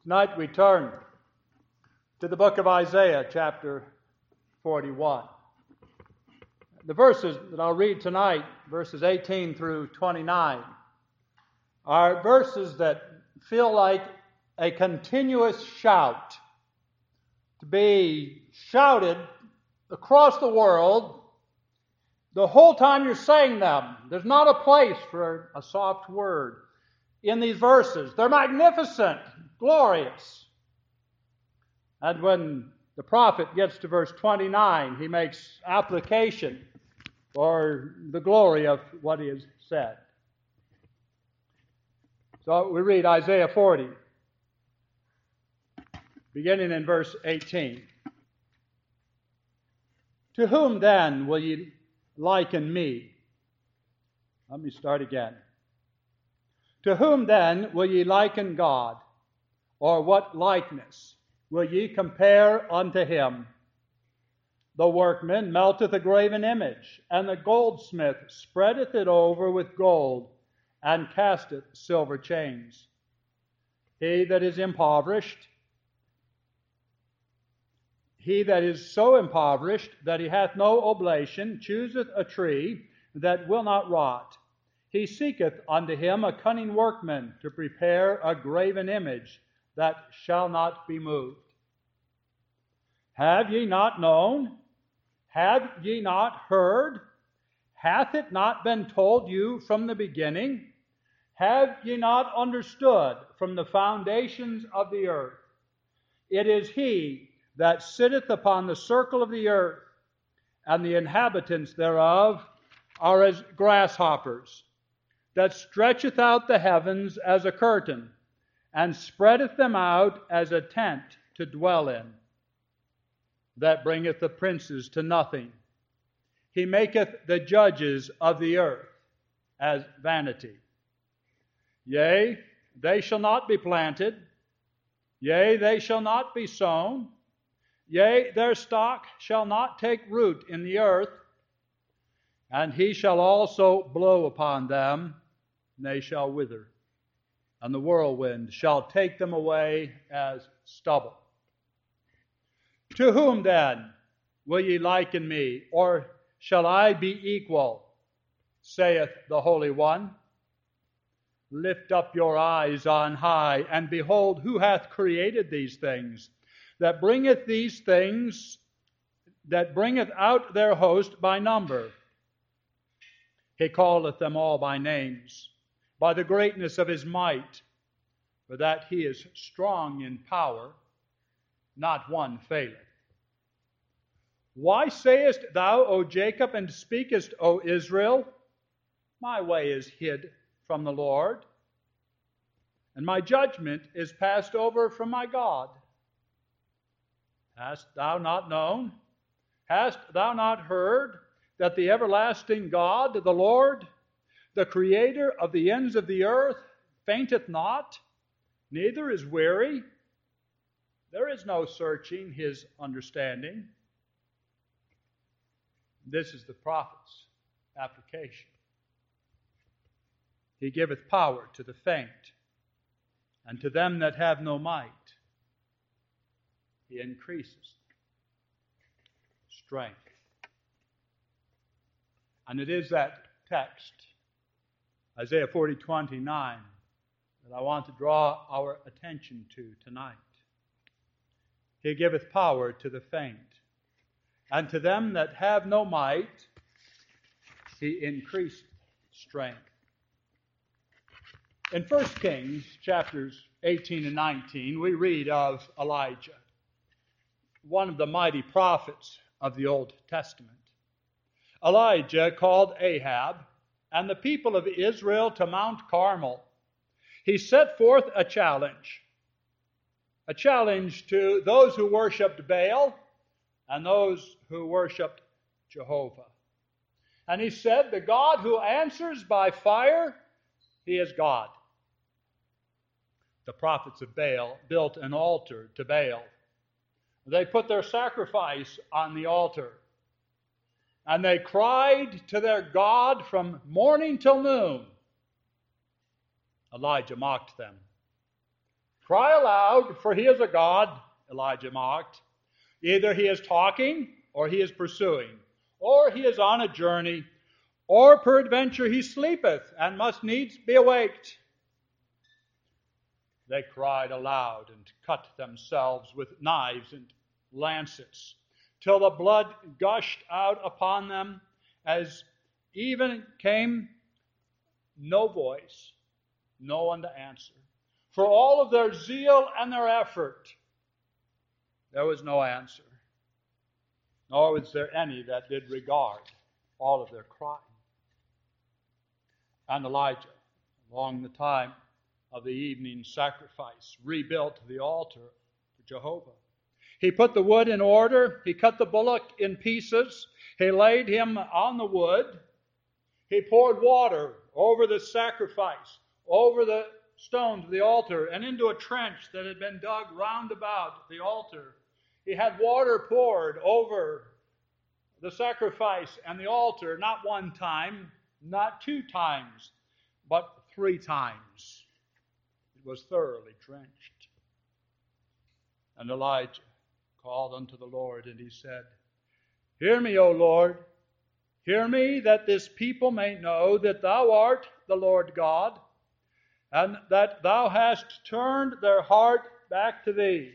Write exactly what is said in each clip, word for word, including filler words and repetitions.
Tonight we turn to the book of Isaiah, chapter forty-one. The verses that I'll read tonight, verses eighteen through twenty-nine, are verses that feel like a continuous shout, to be shouted across the world the whole time you're saying them. There's not a place for a soft word in these verses. They're magnificent, glorious. And when the prophet gets to verse twenty-nine, he makes application for the glory of what he has said. So we read Isaiah forty, beginning in verse eighteen. To whom then will ye liken me? Let me start again. To whom then will ye liken God? Or what likeness will ye compare unto him? The workman melteth a graven image, and the goldsmith spreadeth it over with gold, and casteth silver chains. He that is impoverished, he that is so impoverished that he hath no oblation, chooseth a tree that will not rot. He seeketh unto him a cunning workman to prepare a graven image that shall not be moved. Have ye not known? Have ye not heard? Hath it not been told you from the beginning? Have ye not understood from the foundations of the earth? It is he that sitteth upon the circle of the earth, and the inhabitants thereof are as grasshoppers, that stretcheth out the heavens as a curtain, and spreadeth them out as a tent to dwell in, that bringeth the princes to nothing. He maketh the judges of the earth as vanity. Yea, they shall not be planted, yea, they shall not be sown, yea, their stock shall not take root in the earth, and he shall also blow upon them, and they shall wither, and the whirlwind shall take them away as stubble. To whom then will ye liken me, or shall I be equal, saith the Holy One? Lift up your eyes on high, and behold, who hath created these things, that bringeth these things, that bringeth out their host by number. He calleth them all by names, by the greatness of his might, for that he is strong in power, not one faileth. Why sayest thou, O Jacob, and speakest, O Israel, my way is hid from the Lord, and my judgment is passed over from my God? Hast thou not known? Hast thou not heard that the everlasting God, the Lord, the Creator of the ends of the earth, fainteth not, neither is weary? There is no searching his understanding. This is the prophet's application. He giveth power to the faint, and to them that have no might he increases strength. And it is that text, Isaiah forty twenty-nine, that I want to draw our attention to tonight. He giveth power to the faint, and to them that have no might he increaseth strength. In First Kings chapters eighteen and nineteen, we read of Elijah, one of the mighty prophets of the Old Testament. Elijah called Ahab and the people of Israel to Mount Carmel. He set forth a challenge, a challenge to those who worshipped Baal and those who worshipped Jehovah. And he said, the God who answers by fire, he is God. The prophets of Baal built an altar to Baal. They put their sacrifice on the altar. And they cried to their God from morning till noon. Elijah mocked them. Cry aloud, for he is a god, Elijah mocked. Either he is talking, or he is pursuing, or he is on a journey, or peradventure he sleepeth, and must needs be awaked. They cried aloud, and cut themselves with knives and lancets, till the blood gushed out upon them, as even came no voice, no one to answer. For all of their zeal and their effort, there was no answer, nor was there any that did regard all of their crying. And Elijah, along the time of the evening sacrifice, rebuilt the altar for Jehovah. He put the wood in order. He cut the bullock in pieces. He laid him on the wood. He poured water over the sacrifice, over the stones of the altar, and into a trench that had been dug round about the altar. He had water poured over the sacrifice and the altar, not one time, not two times, but three times. It was thoroughly drenched. And Elijah called unto the Lord, and he said, Hear me, O Lord, hear me, that this people may know that thou art the Lord God, and that thou hast turned their heart back to thee.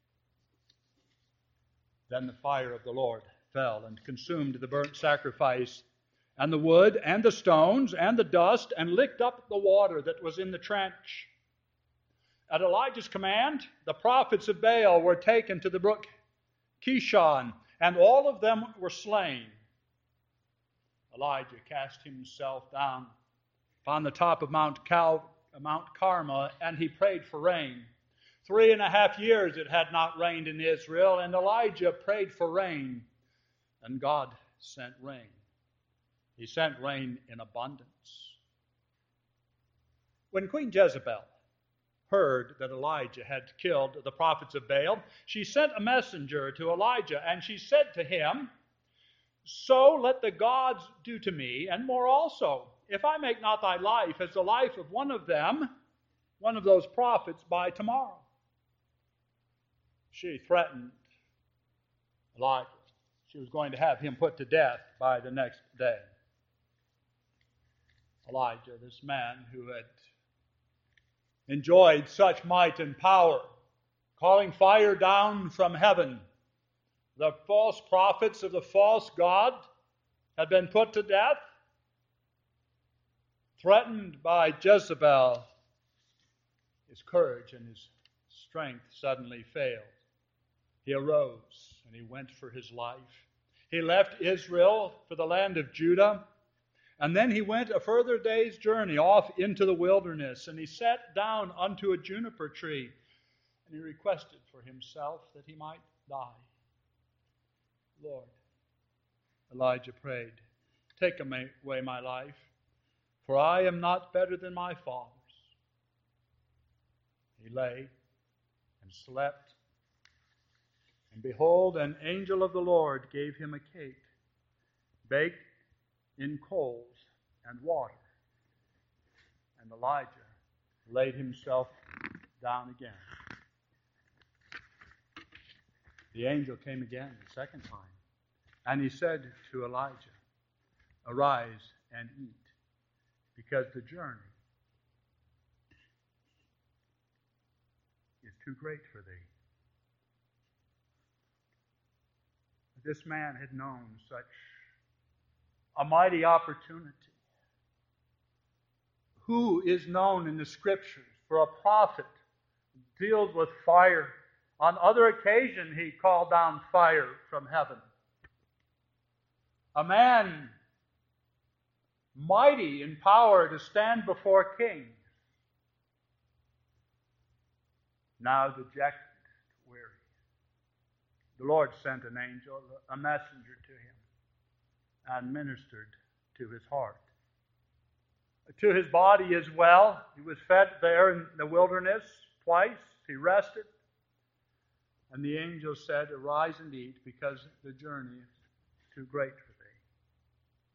Then the fire of the Lord fell and consumed the burnt sacrifice, and the wood, and the stones, and the dust, and licked up the water that was in the trench. At Elijah's command, the prophets of Baal were taken to the brook Kishon, and all of them were slain. Elijah cast himself down upon the top of Mount, Cal, Mount Carmel, and he prayed for rain. Three and a half years it had not rained in Israel, and Elijah prayed for rain, and God sent rain. He sent rain in abundance. When Queen Jezebel heard that Elijah had killed the prophets of Baal, she sent a messenger to Elijah, and she said to him, So let the gods do to me, and more also, if I make not thy life as the life of one of them, one of those prophets, by tomorrow. She threatened Elijah. She was going to have him put to death by the next day. Elijah, this man who had enjoyed such might and power, calling fire down from heaven, the false prophets of the false god had been put to death, threatened by Jezebel. His courage and his strength suddenly failed. He arose and he went for his life. He left Israel for the land of Judah, and then he went a further day's journey off into the wilderness, and he sat down unto a juniper tree, and he requested for himself that he might die. Lord, Elijah prayed, take away my life, for I am not better than my fathers. He lay and slept, and behold, an angel of the Lord gave him a cake, baked in coals and water. And Elijah laid himself down again. The angel came again the second time, and he said to Elijah, Arise and eat, because the journey is too great for thee. This man had known such a mighty opportunity. Who is known in the Scriptures for a prophet who deals with fire? On other occasion, he called down fire from heaven. A man mighty in power to stand before kings. Now dejected, weary. The Lord sent an angel, a messenger to him, and ministered to his heart. To his body as well. He was fed there in the wilderness twice. He rested. And the angel said, Arise and eat, because the journey is too great for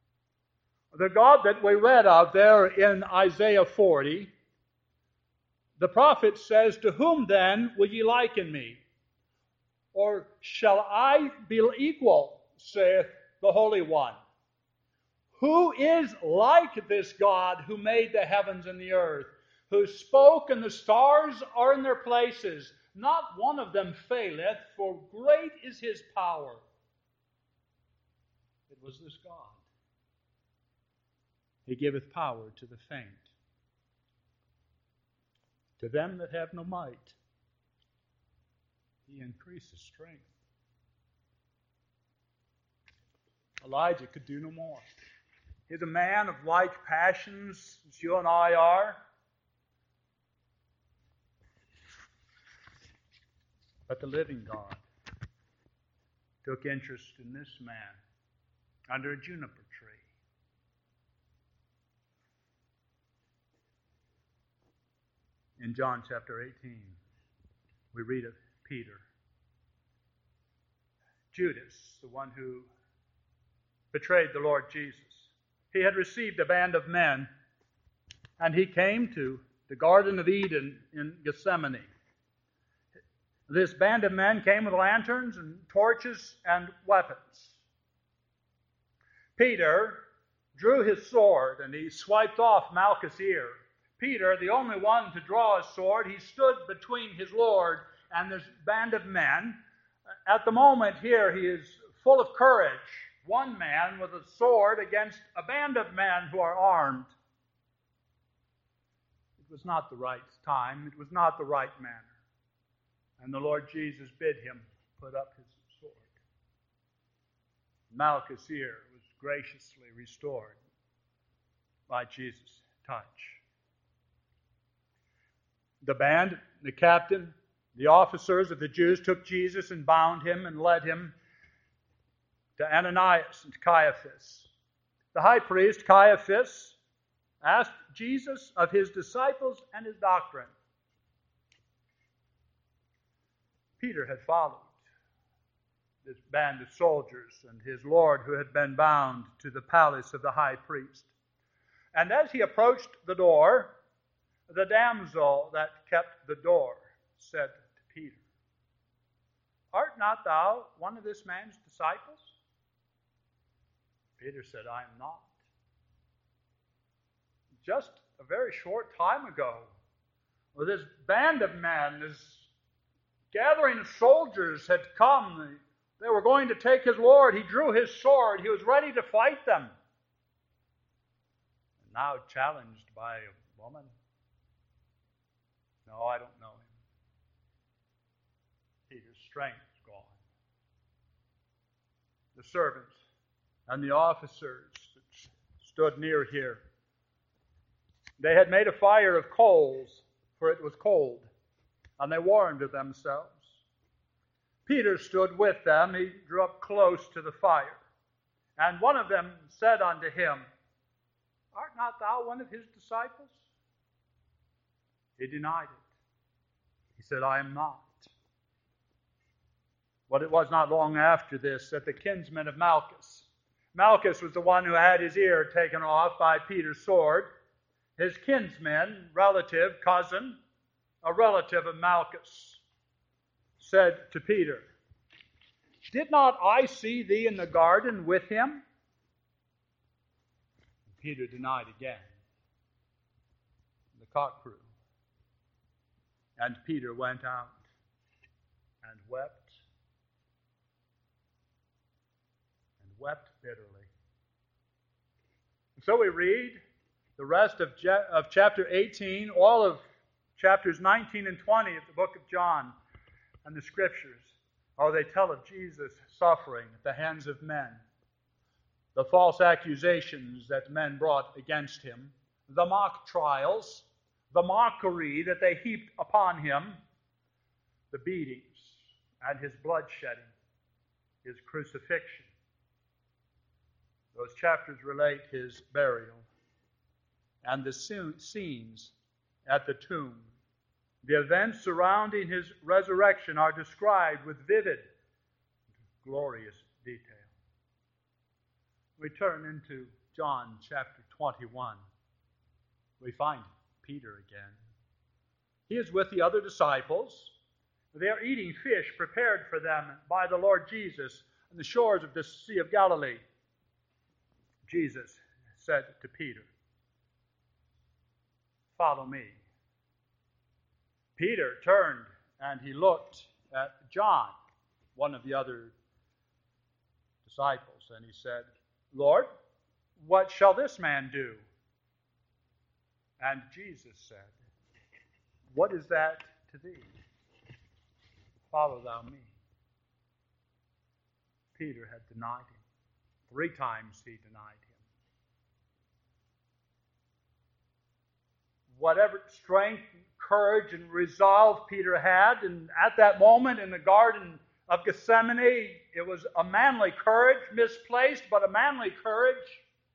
thee. The God that we read of there in Isaiah forty The prophet says, "To whom then will ye liken me? Or shall I be equal, saith the Holy One? Who is like this God who made the heavens and the earth, who spoke and the stars are in their places? Not one of them faileth, for great is his power." It was this God. He giveth power to the faint, to them that have no might. He increases strength. Elijah could do no more. He's a man of like passions as you and I are. But the living God took interest in this man under a juniper tree. In John chapter eighteen, we read of Peter. Judas, the one who betrayed the Lord Jesus. He had received a band of men, and he came to the Garden of Eden in Gethsemane. This band of men came with lanterns and torches and weapons. Peter drew his sword, and he swiped off Malchus' ear. Peter, the only one to draw his sword, he stood between his Lord and this band of men. At the moment here, he is full of courage. One man with a sword against a band of men who are armed. It was not the right time. It was not the right manner. And the Lord Jesus bid him put up his sword. Malchus' ear was graciously restored by Jesus' touch. The band, the captain, the officers of the Jews took Jesus and bound him and led him to Ananias and Caiaphas. The high priest, Caiaphas, asked Jesus of his disciples and his doctrine. Peter had followed this band of soldiers and his Lord who had been bound to the palace of the high priest. And as he approached the door, the damsel that kept the door said to Peter, "Art not thou one of this man's disciples?" Peter said, "I am not." Just a very short time ago, well, this band of men, this gathering of soldiers had come. They were going to take his Lord. He drew his sword. He was ready to fight them. And now challenged by a woman. No, I don't know him. Peter's strength is gone. The servants and the officers that stood near here, they had made a fire of coals, for it was cold, and they warmed themselves. Peter stood with them. He drew up close to the fire. And one of them said unto him, "Art not thou one of his disciples?" He denied it. He said, "I am not." But it was not long after this that the kinsman of Malchus, Malchus was the one who had his ear taken off by Peter's sword, his kinsman, relative, cousin, a relative of Malchus, said to Peter, "Did not I see thee in the garden with him?" Peter denied again. The cock crew. And Peter went out and wept, and wept bitterly. And so we read the rest of, of chapter eighteen, all of chapters nineteen and twenty of the book of John, and the Scriptures. Oh, they tell of Jesus suffering at the hands of men, the false accusations that men brought against him, the mock trials, the mockery that they heaped upon him, the beatings and his bloodshedding, his crucifixion. Those chapters relate his burial and the scenes at the tomb. The events surrounding his resurrection are described with vivid, glorious detail. We turn into John chapter twenty-one. We find Peter again. He is with the other disciples. They are eating fish prepared for them by the Lord Jesus on the shores of the Sea of Galilee. Jesus said to Peter, "Follow me." Peter turned and he looked at John, one of the other disciples, and he said, "Lord, what shall this man do?" And Jesus said, "What is that to thee? Follow thou me." Peter had denied him. Three times he denied him. Whatever strength, courage, and resolve Peter had, and at that moment in the Garden of Gethsemane, it was a manly courage, misplaced, but a manly courage.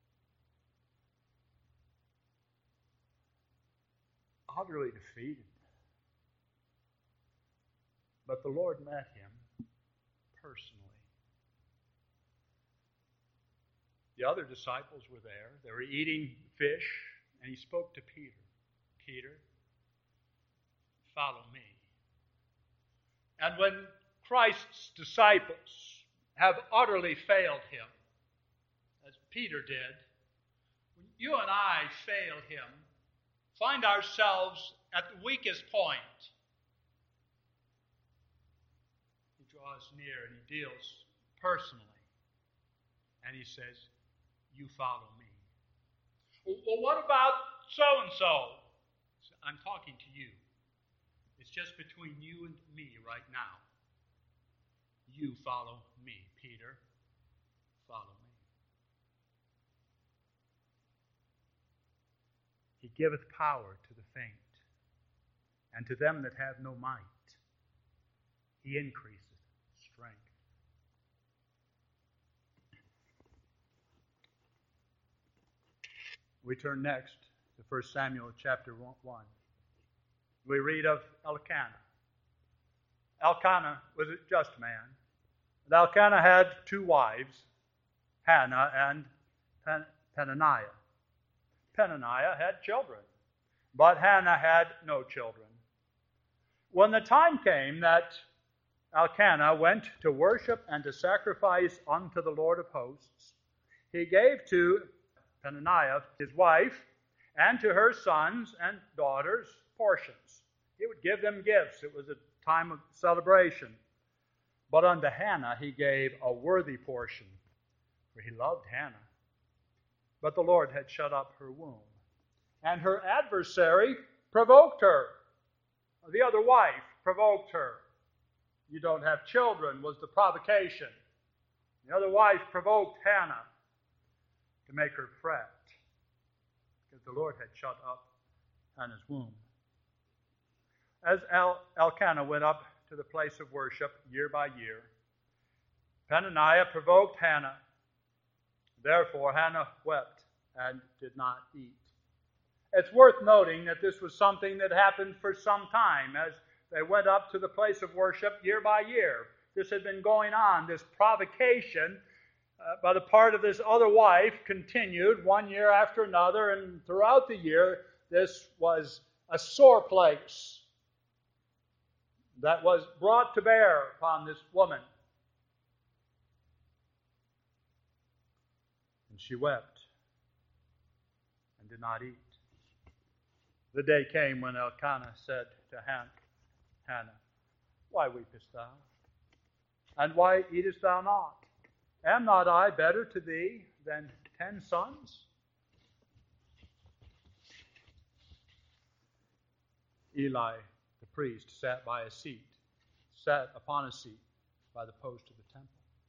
Utterly defeated. But the Lord met him personally. The other disciples were there. They were eating fish, and he spoke to Peter. "Peter, follow me." And when Christ's disciples have utterly failed him, as Peter did, when you and I fail him, find ourselves at the weakest point, he draws near and he deals personally. And he says, "You follow me." Well, what about so-and-so? I'm talking to you. It's just between you and me right now. You follow me, Peter. Follow me. He giveth power to the faint, and to them that have no might, he increaseth strength. We turn next to First Samuel chapter one. We read of Elkanah. Elkanah was a just man. But Elkanah had two wives, Hannah and Pen- Peninnah. Peninnah had children, but Hannah had no children. When the time came that Elkanah went to worship and to sacrifice unto the Lord of hosts, he gave to Peninnah, his wife, and to her sons and daughters portions. He would give them gifts. It was a time of celebration. But unto Hannah he gave a worthy portion, for he loved Hannah. But the Lord had shut up her womb, and her adversary provoked her. The other wife provoked her. "You don't have children," was the provocation. The other wife provoked Hannah to make her fret, because the Lord had shut up Hannah's womb. As El- Elkanah went up to the place of worship year by year, Peninnah provoked Hannah. Therefore Hannah wept and did not eat. It's worth noting that this was something that happened for some time as they went up to the place of worship year by year. This had been going on. This provocation uh, by the part of this other wife continued one year after another, and throughout the year this was a sore place that was brought to bear upon this woman. And she wept and did not eat. The day came when Elkanah said to Hannah, "Why weepest thou? And why eatest thou not? Am not I better to thee than ten sons?" Eli, the priest, sat by a seat, sat upon a seat by the post of the temple.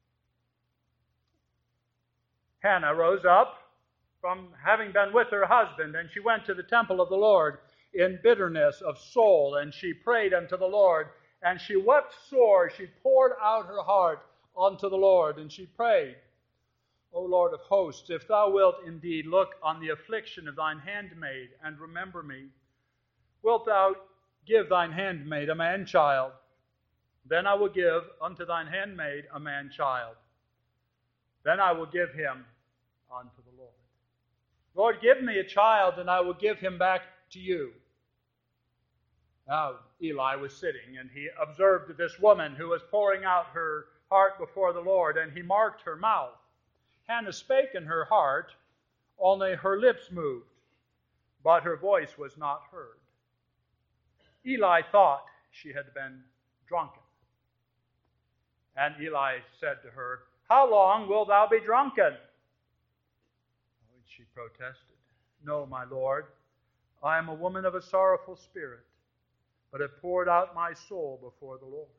Hannah rose up from having been with her husband, and she went to the temple of the Lord in bitterness of soul, and she prayed unto the Lord, and she wept sore. She poured out her heart unto the Lord, and she prayed, "O Lord of hosts, if thou wilt indeed look on the affliction of thine handmaid, and remember me, wilt thou give thine handmaid a man-child? Then I will give unto thine handmaid a man-child. Then I will give him unto the Lord. Lord, give me a child, and I will give him back to you." Now Eli was sitting, and he observed this woman who was pouring out her heart before the Lord, and he marked her mouth. Hannah spake in her heart, only her lips moved, but her voice was not heard. Eli thought she had been drunken. And Eli said to her, How long wilt thou be drunken? And she protested, No, my Lord, I am a woman of a sorrowful spirit, but have poured out my soul before the Lord.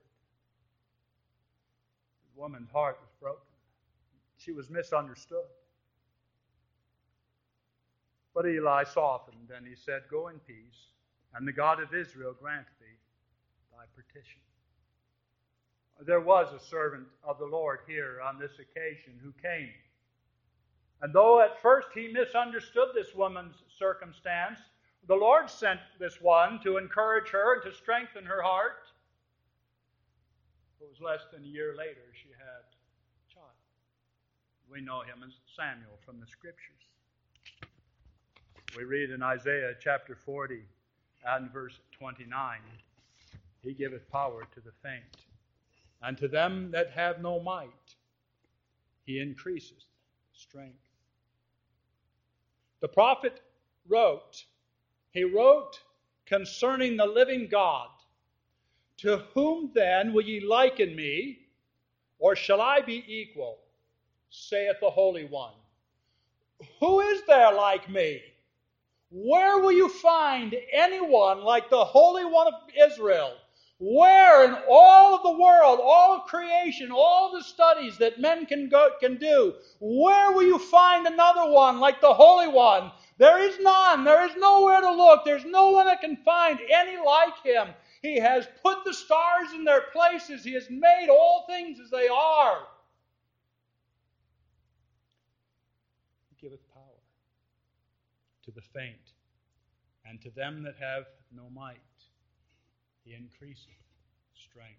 The woman's heart was broken. She was misunderstood. But Eli softened, and he said, Go in peace, and the God of Israel grant thee thy petition. There was a servant of the Lord here on this occasion who came. And though at first he misunderstood this woman's circumstance, the Lord sent this one to encourage her and to strengthen her heart. It was less than a year later she had a child. We know him as Samuel from the Scriptures. We read in Isaiah chapter forty and verse twenty-nine, He giveth power to the faint, and to them that have no might He increaseth strength. The prophet wrote, he wrote concerning the living God, To whom then will ye liken me, or shall I be equal, saith the Holy One. Who is there like me? Where will you find anyone like the Holy One of Israel? Where in all of the world, all of creation, all the studies that men can go, can do, where will you find another one like the Holy One? There is none. There is nowhere to look. There's no one that can find any like Him. He has put the stars in their places. He has made all things as they are. He giveth power to the faint, and to them that have no might He increaseth strength.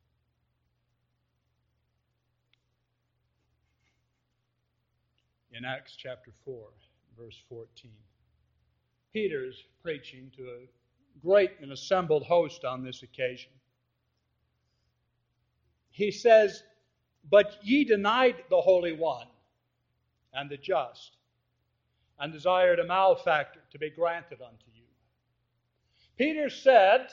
In Acts chapter four, verse fourteen, Peter's preaching to a great and assembled host on this occasion. He says, But ye denied the Holy One and the just, and desired a malefactor to be granted unto you. Peter said,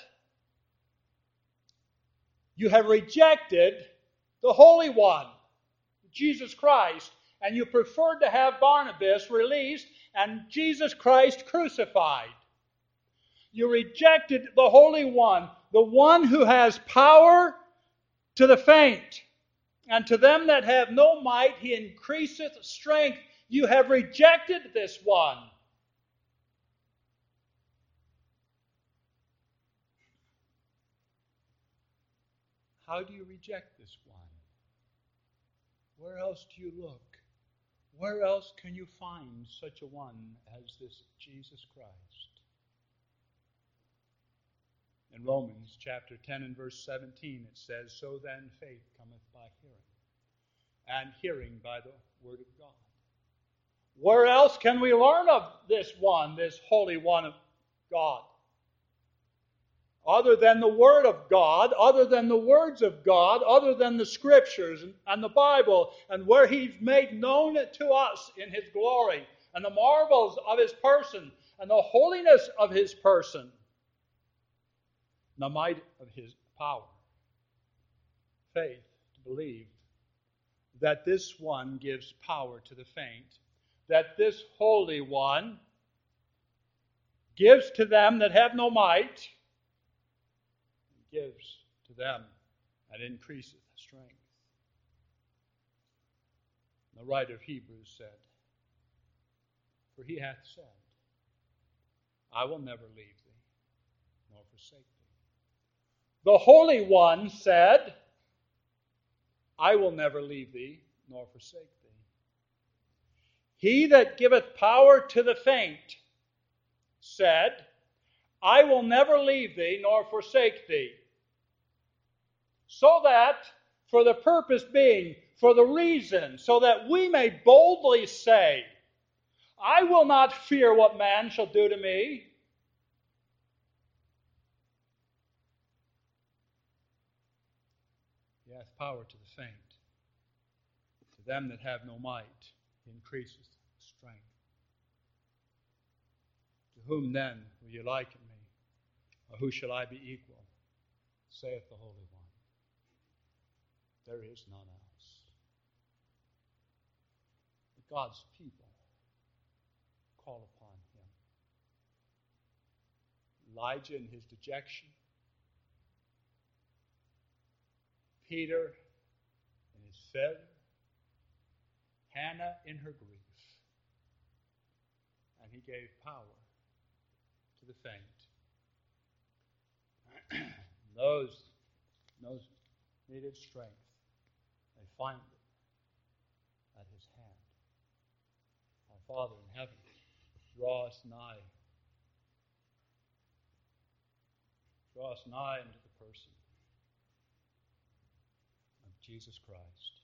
You have rejected the Holy One, Jesus Christ, and you preferred to have Barnabas released and Jesus Christ crucified. You rejected the Holy One, the one who has power to the faint, and to them that have no might He increaseth strength. You have rejected this one. How do you reject this one? Where else do you look? Where else can you find such a one as this Jesus Christ? In Romans chapter ten and verse seventeen it says, So then faith cometh by hearing, and hearing by the word of God. Where else can we learn of this one, this Holy One of God? Other than the Word of God, other than the words of God, other than the Scriptures and, and the Bible, and where He's made known to us in His glory, and the marvels of His person, and the holiness of His person, the might of His power. Faith to believe that this one gives power to the faint, that this Holy One gives to them that have no might, gives to them and increaseth strength. The writer of Hebrews said, For He hath said, I will never leave thee, nor forsake thee. The Holy One said, I will never leave thee, nor forsake thee. He that giveth power to the faint said, I will never leave thee, nor forsake thee. So that, for the purpose being, for the reason, so that we may boldly say, I will not fear what man shall do to me. hath power to the faint. To them that have no might, he increaseth strength. To whom then will you liken me? Or who shall I be equal? Saith the Holy One. There is none else. But God's people call upon him. Elijah in his dejection, Peter in his failure, Hannah in her grief, and he gave power to the faint. those, those needed strength, they find it at his hand. Our Father in heaven, draw us nigh. Draw us nigh into the person of Jesus Christ.